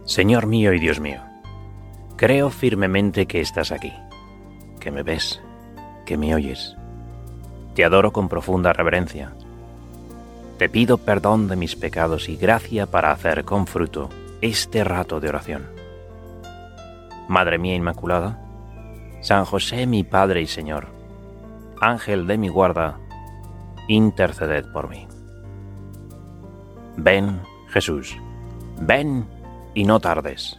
Señor mío y Dios mío, creo firmemente que estás aquí, que me ves, que me oyes. Te adoro con profunda reverencia. Te pido perdón de mis pecados y gracia para hacer con fruto este rato de oración. Madre mía Inmaculada, San José mi Padre y Señor, Ángel de mi guarda, interceded por mí. Ven, Jesús, ven y no tardes.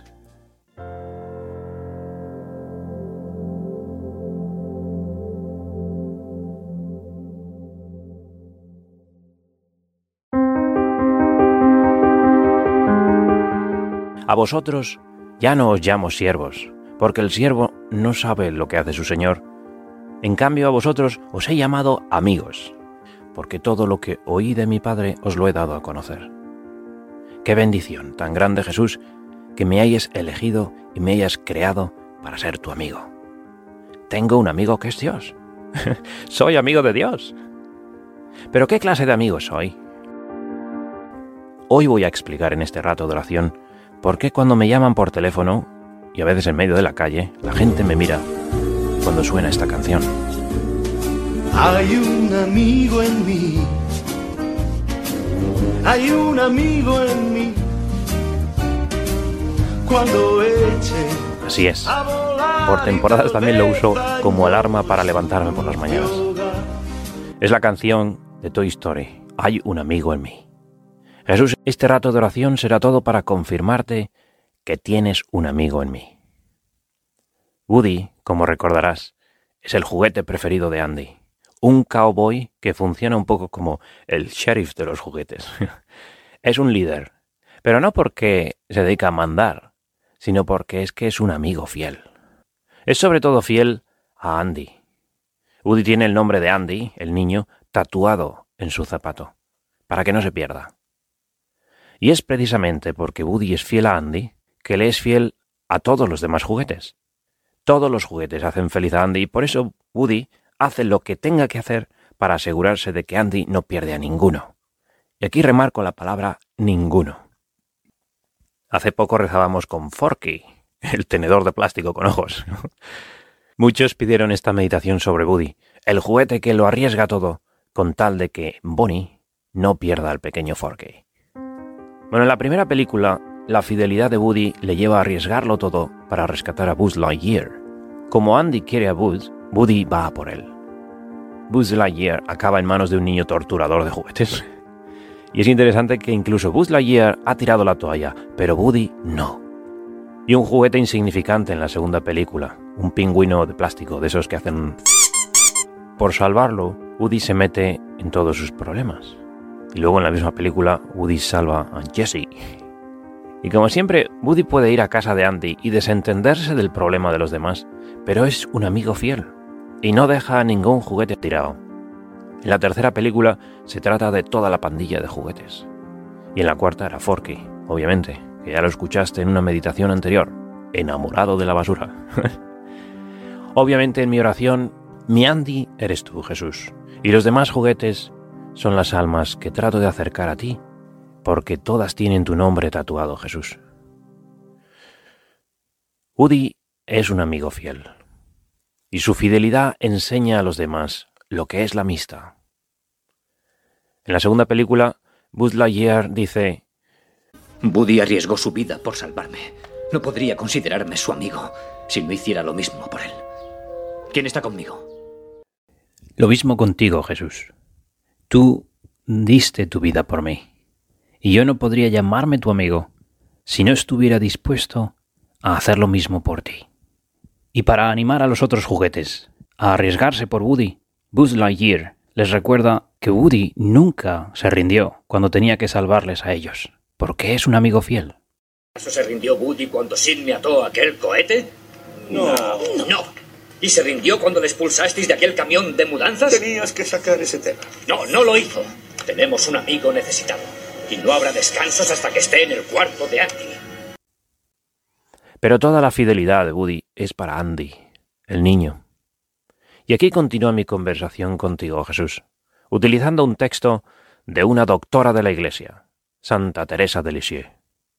A vosotros ya no os llamo siervos, porque el siervo no sabe lo que hace su señor. En cambio a vosotros os he llamado amigos, porque todo lo que oí de mi Padre os lo he dado a conocer. Qué bendición tan grande, Jesús, que me hayas elegido y me hayas creado para ser tu amigo. Tengo un amigo que es Dios. Soy amigo de Dios. ¿Pero qué clase de amigo soy? Hoy voy a explicar en este rato de oración por qué cuando me llaman por teléfono, y a veces en medio de la calle, la gente me mira cuando suena esta canción. Hay un amigo en mí. Hay un amigo en mí. Cuando eche. Así es. Por temporadas también lo uso como alarma para levantarme por las mañanas. Es la canción de Toy Story. Hay un amigo en mí. Jesús, este rato de oración será todo para confirmarte que tienes un amigo en mí. Woody, como recordarás, es el juguete preferido de Andy. Un cowboy que funciona un poco como el sheriff de los juguetes. Es un líder, pero no porque se dedica a mandar, sino porque es que es un amigo fiel. Es sobre todo fiel a Andy. Woody tiene el nombre de Andy, el niño, tatuado en su zapato, para que no se pierda. Y es precisamente porque Woody es fiel a Andy que le es fiel a todos los demás juguetes. Todos los juguetes hacen feliz a Andy y por eso Woody hace lo que tenga que hacer para asegurarse de que Andy no pierde a ninguno. Y aquí remarco la palabra ninguno. Hace poco rezábamos con Forky, el tenedor de plástico con ojos. Muchos pidieron esta meditación sobre Woody, el juguete que lo arriesga todo, con tal de que Bonnie no pierda al pequeño Forky. Bueno, en la primera película, la fidelidad de Woody le lleva a arriesgarlo todo para rescatar a Buzz Lightyear. Como Andy quiere a Buzz, Woody va a por él. Buzz Lightyear acaba en manos de un niño torturador de juguetes. Y es interesante que incluso Buzz Lightyear ha tirado la toalla, pero Woody no. Y un juguete insignificante en la segunda película, un pingüino de plástico, de esos que hacen... Por salvarlo, Woody se mete en todos sus problemas. Y luego en la misma película, Woody salva a Jessie. Y como siempre, Woody puede ir a casa de Andy y desentenderse del problema de los demás, pero es un amigo fiel y no deja a ningún juguete tirado. En la tercera película se trata de toda la pandilla de juguetes. Y en la cuarta era Forky, obviamente, que ya lo escuchaste en una meditación anterior, enamorado de la basura. Obviamente en mi oración, mi Andy eres tú, Jesús, y los demás juguetes son las almas que trato de acercar a ti, porque todas tienen tu nombre tatuado, Jesús. Woody es un amigo fiel, y su fidelidad enseña a los demás lo que es la amistad. En la segunda película, Buzz Lightyear dice: Woody arriesgó su vida por salvarme. No podría considerarme su amigo si no hiciera lo mismo por él. ¿Quién está conmigo? Lo mismo contigo, Jesús. Tú diste tu vida por mí, y yo no podría llamarme tu amigo si no estuviera dispuesto a hacer lo mismo por ti. Y para animar a los otros juguetes a arriesgarse por Woody, Buzz Lightyear les recuerda que Woody nunca se rindió cuando tenía que salvarles a ellos, porque es un amigo fiel. ¿Acaso se rindió Woody cuando Sid me ató a aquel cohete? No. ¿Y se rindió cuando le expulsasteis de aquel camión de mudanzas? Tenías que sacar ese tema. No lo hizo. Tenemos un amigo necesitado. Y no habrá descansos hasta que esté en el cuarto de Andy. Pero toda la fidelidad de Woody es para Andy, el niño. Y aquí continúa mi conversación contigo, Jesús, utilizando un texto de una doctora de la Iglesia, Santa Teresa de Lisieux.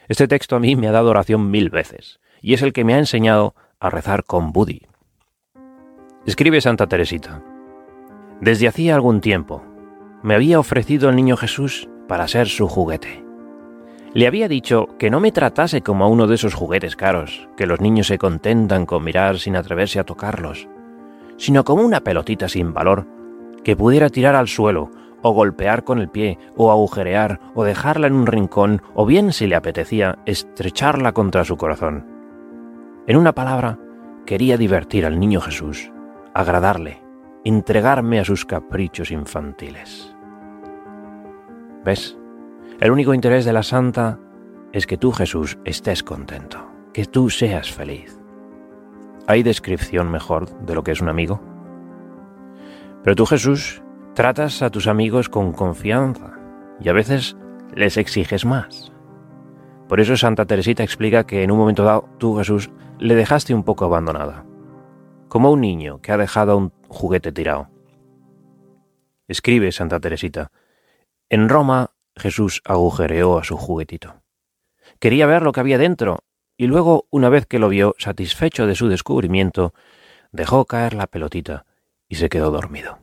Este texto a mí me ha dado oración 1000 veces, y es el que me ha enseñado a rezar con Buddy. Escribe Santa Teresita: desde hacía algún tiempo me había ofrecido el niño Jesús para ser su juguete. Le había dicho que no me tratase como a uno de esos juguetes caros que los niños se contentan con mirar sin atreverse a tocarlos, sino como una pelotita sin valor que pudiera tirar al suelo o golpear con el pie o agujerear o dejarla en un rincón o bien, si le apetecía, estrecharla contra su corazón. En una palabra, quería divertir al niño Jesús, agradarle, entregarme a sus caprichos infantiles. ¿Ves? El único interés de la santa es que tú, Jesús, estés contento, que tú seas feliz. ¿Hay descripción mejor de lo que es un amigo? Pero tú, Jesús, tratas a tus amigos con confianza y a veces les exiges más. Por eso Santa Teresita explica que en un momento dado tú, Jesús, le dejaste un poco abandonada, como un niño que ha dejado un juguete tirado. Escribe Santa Teresita: en Roma Jesús agujereó a su juguetito. Quería ver lo que había dentro y luego, una vez que lo vio, satisfecho de su descubrimiento, dejó caer la pelotita y se quedó dormido.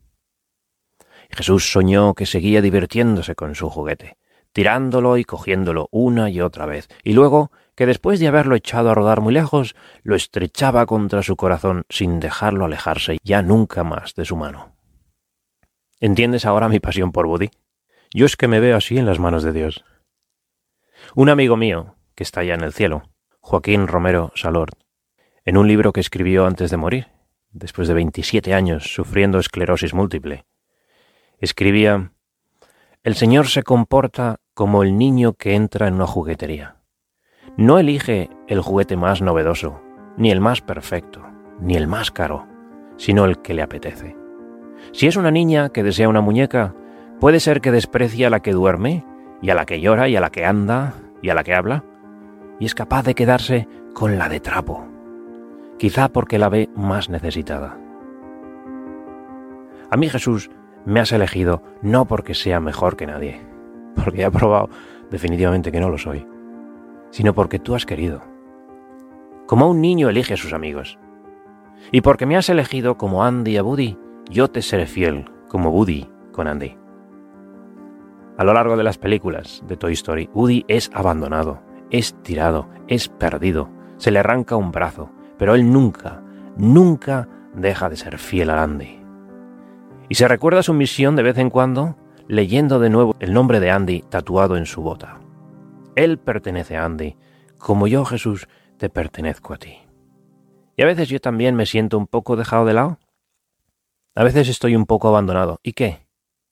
Jesús soñó que seguía divirtiéndose con su juguete, tirándolo y cogiéndolo una y otra vez, y luego que después de haberlo echado a rodar muy lejos, lo estrechaba contra su corazón sin dejarlo alejarse ya nunca más de su mano. ¿Entiendes ahora mi pasión por Buddy? Yo es que me veo así en las manos de Dios. Un amigo mío, que está ya en el cielo, Joaquín Romero Salort, en un libro que escribió antes de morir, después de 27 años sufriendo esclerosis múltiple, escribía: el Señor se comporta como el niño que entra en una juguetería. No elige el juguete más novedoso, ni el más perfecto, ni el más caro, sino el que le apetece. Si es una niña que desea una muñeca, puede ser que desprecie a la que duerme, y a la que llora, y a la que anda, y a la que habla, y es capaz de quedarse con la de trapo, quizá porque la ve más necesitada. A mí, Jesús, me has elegido no porque sea mejor que nadie, porque he probado definitivamente que no lo soy, sino porque tú has querido. Como un niño elige a sus amigos. Y porque me has elegido como Andy a Buddy, yo te seré fiel como Buddy con Andy. A lo largo de las películas de Toy Story, Woody es abandonado, es tirado, es perdido, se le arranca un brazo, pero él nunca, nunca deja de ser fiel a Andy. Y se recuerda su misión de vez en cuando, leyendo de nuevo el nombre de Andy tatuado en su bota. Él pertenece a Andy, como yo, Jesús, te pertenezco a ti. Y a veces yo también me siento un poco dejado de lado. A veces estoy un poco abandonado. ¿Y qué?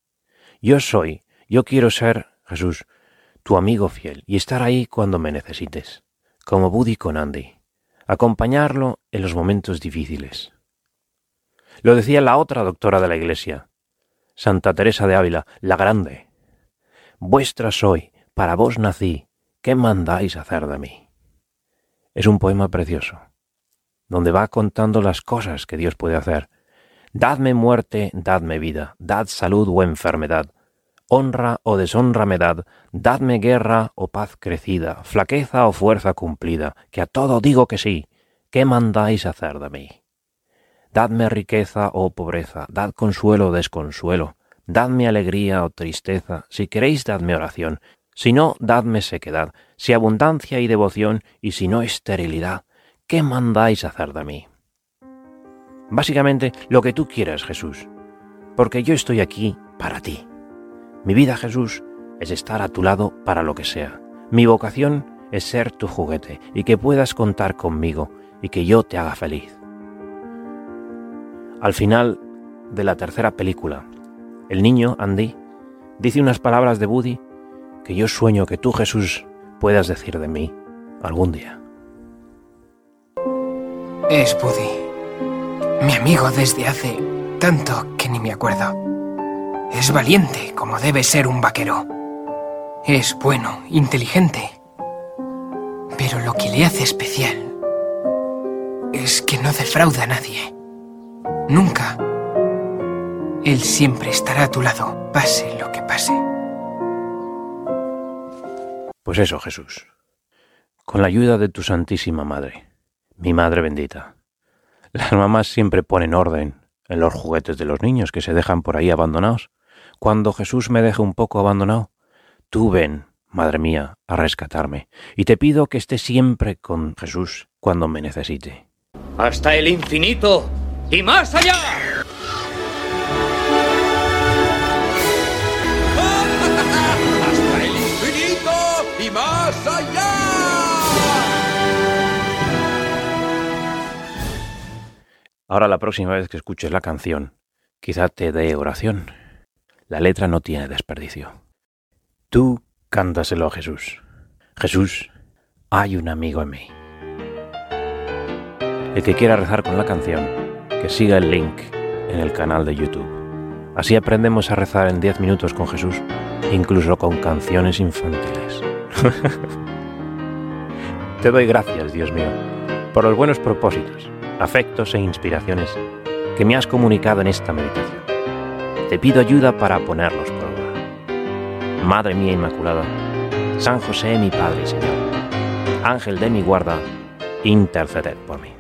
Yo quiero ser, Jesús, tu amigo fiel y estar ahí cuando me necesites, como Buddy con Andy, acompañarlo en los momentos difíciles. Lo decía la otra doctora de la Iglesia, Santa Teresa de Ávila, la grande. Vuestra soy, para vos nací, ¿qué mandáis hacer de mí? Es un poema precioso, donde va contando las cosas que Dios puede hacer. Dadme muerte, dadme vida, dad salud o enfermedad, honra o deshonra me dad, dadme guerra o paz crecida, flaqueza o fuerza cumplida, que a todo digo que sí, ¿qué mandáis hacer de mí? Dadme riqueza o pobreza, dad consuelo o desconsuelo, dadme alegría o tristeza, si queréis dadme oración, si no, dadme sequedad, si abundancia y devoción, y si no esterilidad, ¿qué mandáis hacer de mí? Básicamente, lo que tú quieras, Jesús, porque yo estoy aquí para ti. Mi vida, Jesús, es estar a tu lado para lo que sea. Mi vocación es ser tu juguete y que puedas contar conmigo y que yo te haga feliz. Al final de la tercera película, el niño, Andy, dice unas palabras de Buddy que yo sueño que tú, Jesús, puedas decir de mí algún día. Es Buddy, mi amigo desde hace tanto que ni me acuerdo. Es valiente, como debe ser un vaquero. Es bueno, inteligente. Pero lo que le hace especial es que no defrauda a nadie. Nunca. Él siempre estará a tu lado, pase lo que pase. Pues eso, Jesús. con la ayuda de tu Santísima Madre, mi Madre bendita. Las mamás siempre ponen orden en los juguetes de los niños que se dejan por ahí abandonados. Cuando Jesús me deje un poco abandonado, tú ven, Madre mía, a rescatarme, y te pido que esté siempre con Jesús cuando me necesite. ¡Hasta el infinito y más allá! ¡Hasta el infinito y más allá! Ahora la próxima vez que escuches la canción, quizá te dé oración. La letra no tiene desperdicio. Tú cántaselo a Jesús. Jesús, hay un amigo en mí. El que quiera rezar con la canción, que siga el link en el canal de YouTube. Así aprendemos a rezar en 10 minutos con Jesús, incluso con canciones infantiles. Te doy gracias, Dios mío, por los buenos propósitos, afectos e inspiraciones que me has comunicado en esta meditación. Te pido ayuda para ponerlos por obra. Madre mía Inmaculada, San José mi Padre y Señor, Ángel de mi guarda, interceded por mí.